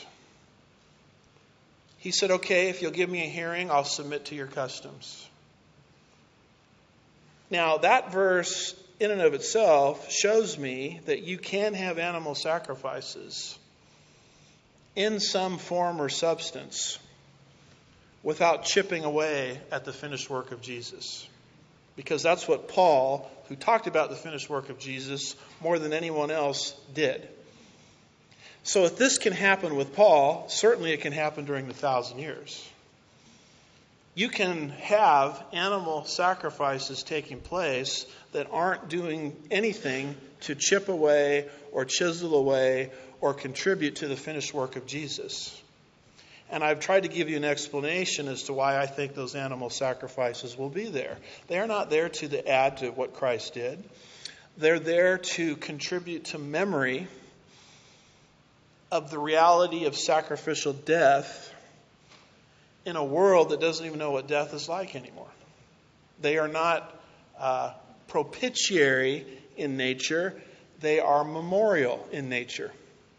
He said, okay, if you'll give me a hearing, I'll submit to your customs. Now, that verse in and of itself shows me that you can have animal sacrifices in some form or substance without chipping away at the finished work of Jesus. Because that's what Paul, who talked about the finished work of Jesus more than anyone else, did. So if this can happen with Paul, certainly it can happen during the thousand years. You can have animal sacrifices taking place that aren't doing anything to chip away or chisel away or contribute to the finished work of Jesus. And I've tried to give you an explanation as to why I think those animal sacrifices will be there. They're not there to add to what Christ did. They're there to contribute to memory of the reality of sacrificial death in a world that doesn't even know what death is like anymore. They are not uh, propitiatory in nature. They are memorial in nature.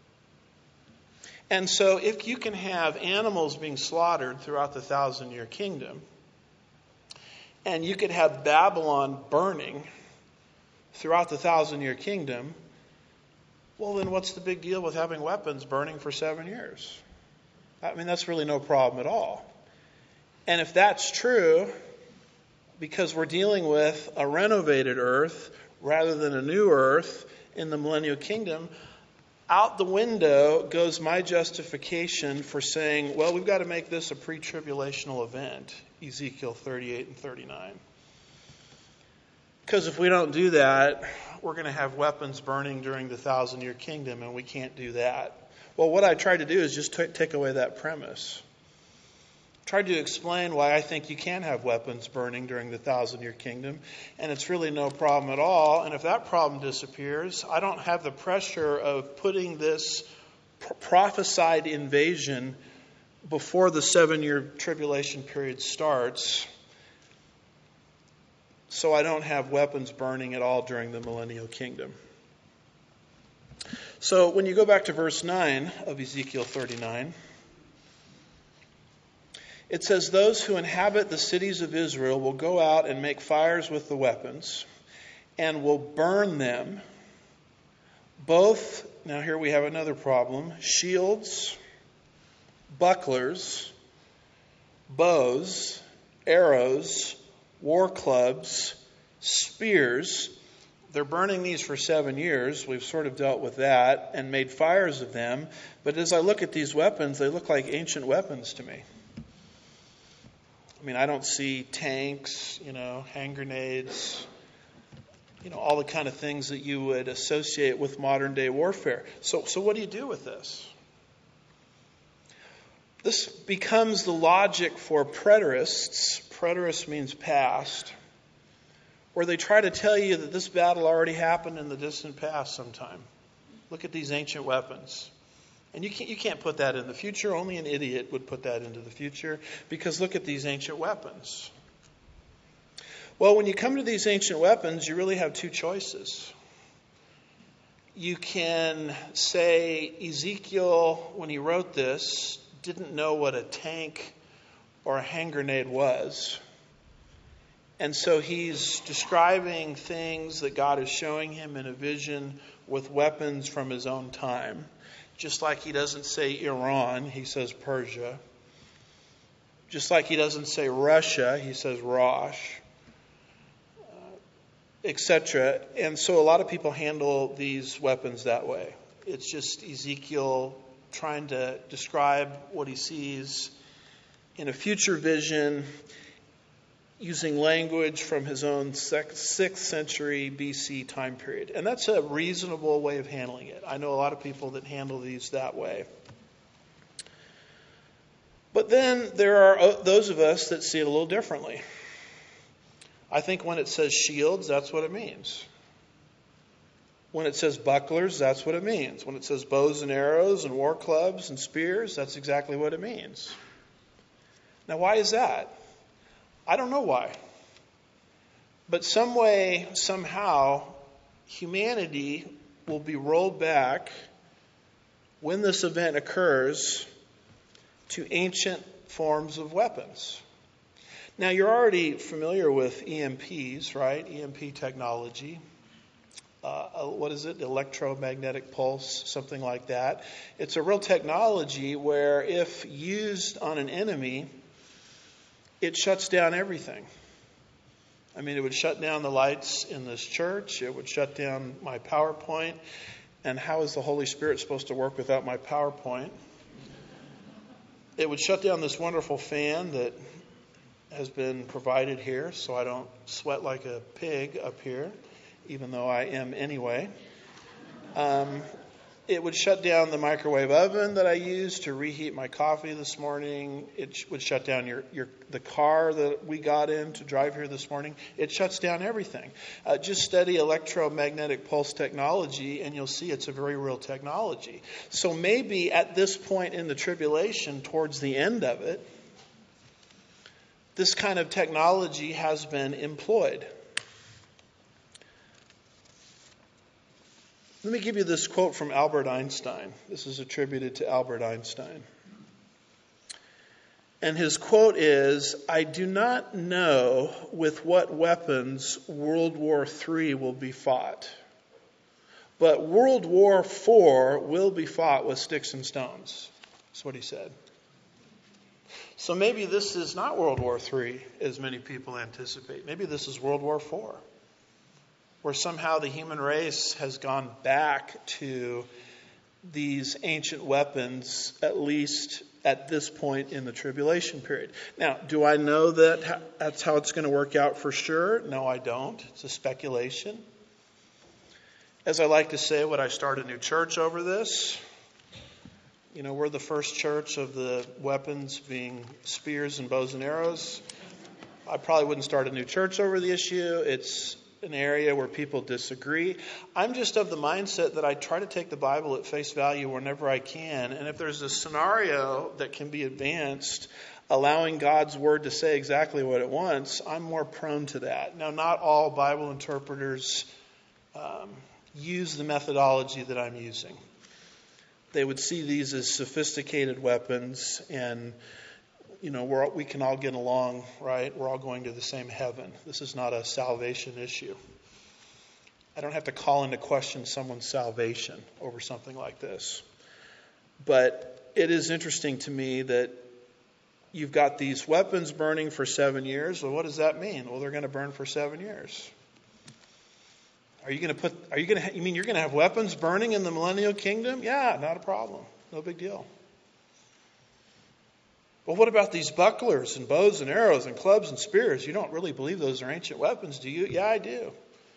And so if you can have animals being slaughtered throughout the thousand-year kingdom, and you could have Babylon burning throughout the thousand-year kingdom, well, then what's the big deal with having weapons burning for seven years? I mean, that's really no problem at all. And if that's true, because we're dealing with a renovated earth rather than a new earth in the millennial kingdom, out the window goes my justification for saying, well, we've got to make this a pre-tribulational event, Ezekiel thirty-eight and thirty-nine. Because if we don't do that, we're going to have weapons burning during the thousand-year kingdom, and we can't do that. Well, what I tried to do is just t- take away that premise. Tried to explain why I think you can have weapons burning during the thousand-year kingdom, and it's really no problem at all. And if that problem disappears, I don't have the pressure of putting this pr- prophesied invasion before the seven-year tribulation period starts, so I don't have weapons burning at all during the millennial kingdom. So when you go back to verse nine of Ezekiel thirty-nine, it says, those who inhabit the cities of Israel will go out and make fires with the weapons and will burn them. Both, now here we have another problem, shields, bucklers, bows, arrows, war clubs, spears. They're burning these for seven years. We've sort of dealt with that and made fires of them. But as I look at these weapons, they look like ancient weapons to me. I mean, I don't see tanks, you know, hand grenades, you know, all the kind of things that you would associate with modern day warfare. So, so what do you do with this? This becomes the logic for preterists. Preterist means past, where they try to tell you that this battle already happened in the distant past sometime. Look at these ancient weapons. And you can't, you can't put that in the future. Only an idiot would put that into the future, because look at these ancient weapons. Well, when you come to these ancient weapons, you really have two choices. You can say Ezekiel, when he wrote this, didn't know what a tank or a hand grenade was. And so he's describing things that God is showing him in a vision with weapons from his own time. Just like he doesn't say Iran, he says Persia. Just like he doesn't say Russia, he says Rosh, uh, et cetera. And so a lot of people handle these weapons that way. It's just Ezekiel trying to describe what he sees in a future vision using language from his own sixth century B C time period. And that's a reasonable way of handling it. I know a lot of people that handle these that way. But then there are those of us that see it a little differently. I think when it says shields, that's what it means. When it says bucklers, that's what it means. When it says bows and arrows and war clubs and spears, that's exactly what it means. Now, why is that? I don't know why. But some way, somehow, humanity will be rolled back when this event occurs to ancient forms of weapons. Now, you're already familiar with E M Ps, right? E M P technology. Uh, what is it? Electromagnetic pulse, something like that. It's a real technology where if used on an enemy, it shuts down everything. I mean, it would shut down the lights in this church. It would shut down my PowerPoint. And how is the Holy Spirit supposed to work without my PowerPoint? It would shut down this wonderful fan that has been provided here, so I don't sweat like a pig up here, even though I am anyway. Um, It would shut down the microwave oven that I used to reheat my coffee this morning. It sh- would shut down your, your the car that we got in to drive here this morning. It shuts down everything. Uh, just study electromagnetic pulse technology, and you'll see it's a very real technology. So maybe at this point in the tribulation, towards the end of it, this kind of technology has been employed. Let me give you this quote from Albert Einstein. This is attributed to Albert Einstein. And his quote is, "I do not know with what weapons World War Three will be fought, but World War Four will be fought with sticks and stones." That's what he said. So maybe this is not World War Three, as many people anticipate. Maybe this is World War Four, where somehow the human race has gone back to these ancient weapons, at least at this point in the tribulation period. Now, do I know that that's how it's going to work out for sure? No, I don't. It's a speculation. As I like to say, would I start a new church over this? You know, we're the first church of the weapons being spears and bows and arrows. I probably wouldn't start a new church over the issue. It's an area where people disagree. I'm just of the mindset that I try to take the Bible at face value whenever I can. And if there's a scenario that can be advanced, allowing God's word to say exactly what it wants, I'm more prone to that. Now, not all Bible interpreters um, use the methodology that I'm using. They would see these as sophisticated weapons, and you know, we're, we can all get along, right? We're all going to the same heaven. This is not a salvation issue. I don't have to call into question someone's salvation over something like this. But it is interesting to me that you've got these weapons burning for seven years. Well, what does that mean? Well, they're going to burn for seven years. Are you going to put, are you going to, you mean you're going to have weapons burning in the millennial kingdom? Yeah, not a problem. No big deal. Well, what about these bucklers and bows and arrows and clubs and spears? You don't really believe those are ancient weapons, do you? Yeah, I do.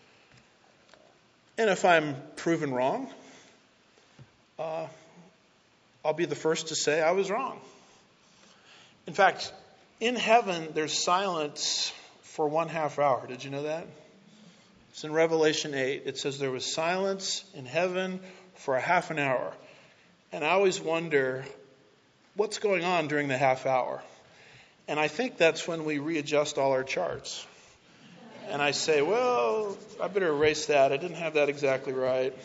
And if I'm proven wrong, uh, I'll be the first to say I was wrong. In fact, in heaven, there's silence for one half hour. Did you know that? It's in Revelation eight. It says there was silence in heaven for a half an hour. And I always wonder, what's going on during the half hour? And I think that's when we readjust all our charts. And I say, well, I better erase that. I didn't have that exactly right.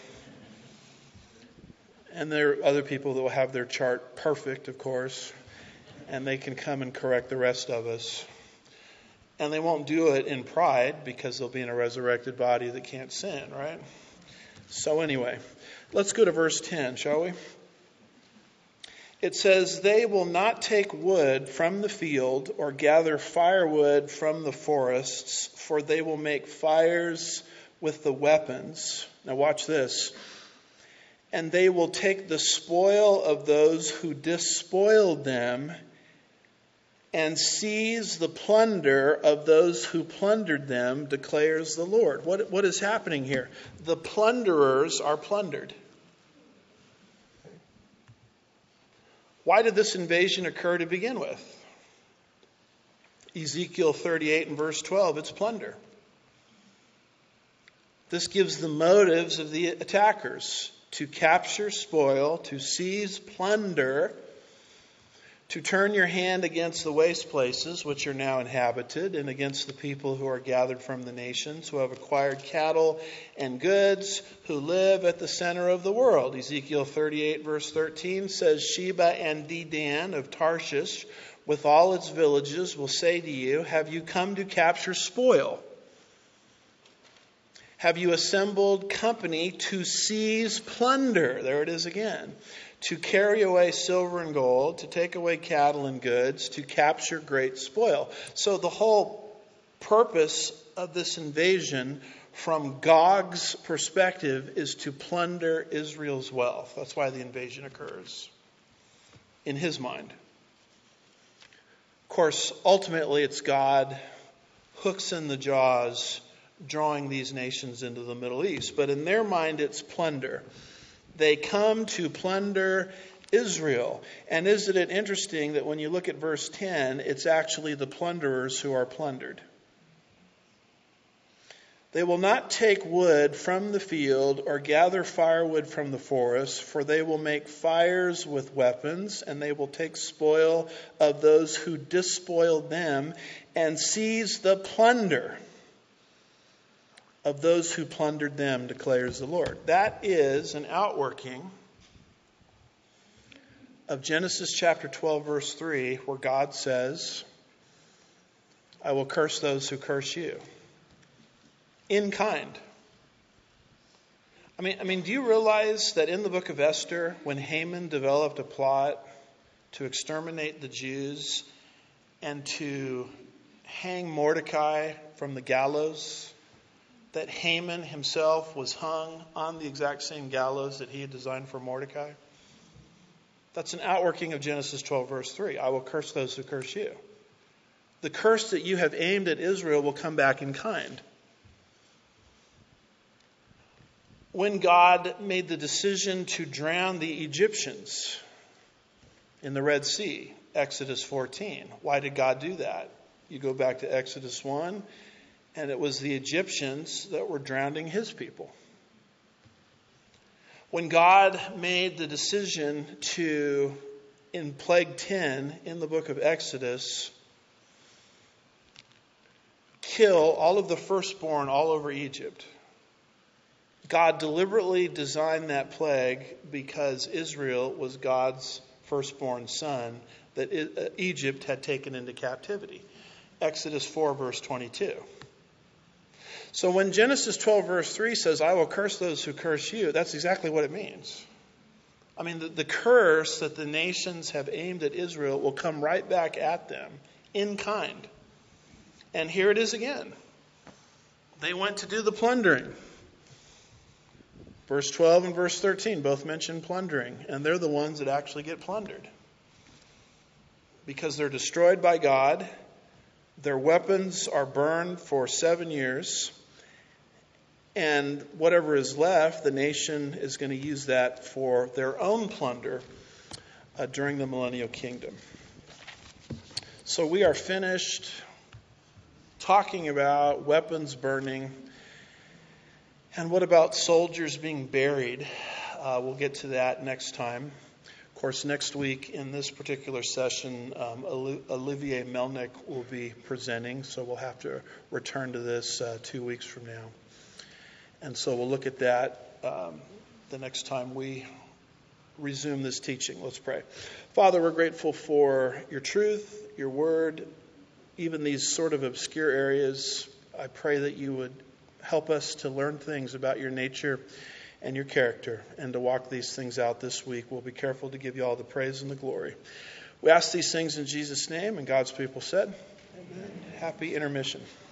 And there are other people that will have their chart perfect, of course. And they can come and correct the rest of us. And they won't do it in pride because they'll be in a resurrected body that can't sin, right? So anyway, let's go to verse ten, shall we? It says, they will not take wood from the field or gather firewood from the forests, for they will make fires with the weapons. Now watch this. And they will take the spoil of those who despoiled them and seize the plunder of those who plundered them, declares the Lord. What, what is happening here? The plunderers are plundered. Why did this invasion occur to begin with? Ezekiel thirty-eight and verse twelve, it's plunder. This gives the motives of the attackers: to capture spoil, to seize plunder, to turn your hand against the waste places which are now inhabited, and against the people who are gathered from the nations, who have acquired cattle and goods, who live at the center of the world. Ezekiel thirty-eight verse thirteen says, Sheba and Dedan of Tarshish, with all its villages, will say to you, have you come to capture spoil? Have you assembled company to seize plunder? There it is again. To carry away silver and gold, to take away cattle and goods, to capture great spoil. So the whole purpose of this invasion, from Gog's perspective, is to plunder Israel's wealth. That's why the invasion occurs, in his mind. Of course, ultimately it's God hooks in the jaws, drawing these nations into the Middle East. But in their mind, it's plunder. They come to plunder Israel. And isn't it interesting that when you look at verse ten, it's actually the plunderers who are plundered? They will not take wood from the field or gather firewood from the forest, for they will make fires with weapons, and they will take spoil of those who despoiled them and seize the plunder of those who plundered them, declares the Lord. That is an outworking of Genesis chapter twelve, verse three, where God says, I will curse those who curse you. In kind. I mean, I mean, do you realize that in the book of Esther, when Haman developed a plot to exterminate the Jews and to hang Mordecai from the gallows, that Haman himself was hung on the exact same gallows that he had designed for Mordecai. That's an outworking of Genesis twelve, verse three. I will curse those who curse you. The curse that you have aimed at Israel will come back in kind. When God made the decision to drown the Egyptians in the Red Sea, Exodus fourteen, why did God do that? You go back to Exodus one, and it was the Egyptians that were drowning his people. When God made the decision to, in Plague ten, in the book of Exodus, kill all of the firstborn all over Egypt, God deliberately designed that plague because Israel was God's firstborn son that Egypt had taken into captivity. Exodus four, verse twenty-two. So when Genesis twelve, verse three says, I will curse those who curse you, that's exactly what it means. I mean, the, the curse that the nations have aimed at Israel will come right back at them in kind. And here it is again. They went to do the plundering. Verse twelve and verse thirteen both mention plundering, and they're the ones that actually get plundered. Because they're destroyed by God, their weapons are burned for seven years, and whatever is left, the nation is going to use that for their own plunder uh, during the millennial kingdom. So we are finished talking about weapons burning. And what about soldiers being buried? Uh, we'll get to that next time. Of course, next week in this particular session, um, Olivier Melnick will be presenting, so we'll have to return to this uh, two weeks from now. And so we'll look at that um, the next time we resume this teaching. Let's pray. Father, we're grateful for your truth, your word, even these sort of obscure areas. I pray that you would help us to learn things about your nature and your character, and to walk these things out this week. We'll be careful to give you all the praise and the glory. We ask these things in Jesus' name, and God's people said, Amen. Happy intermission.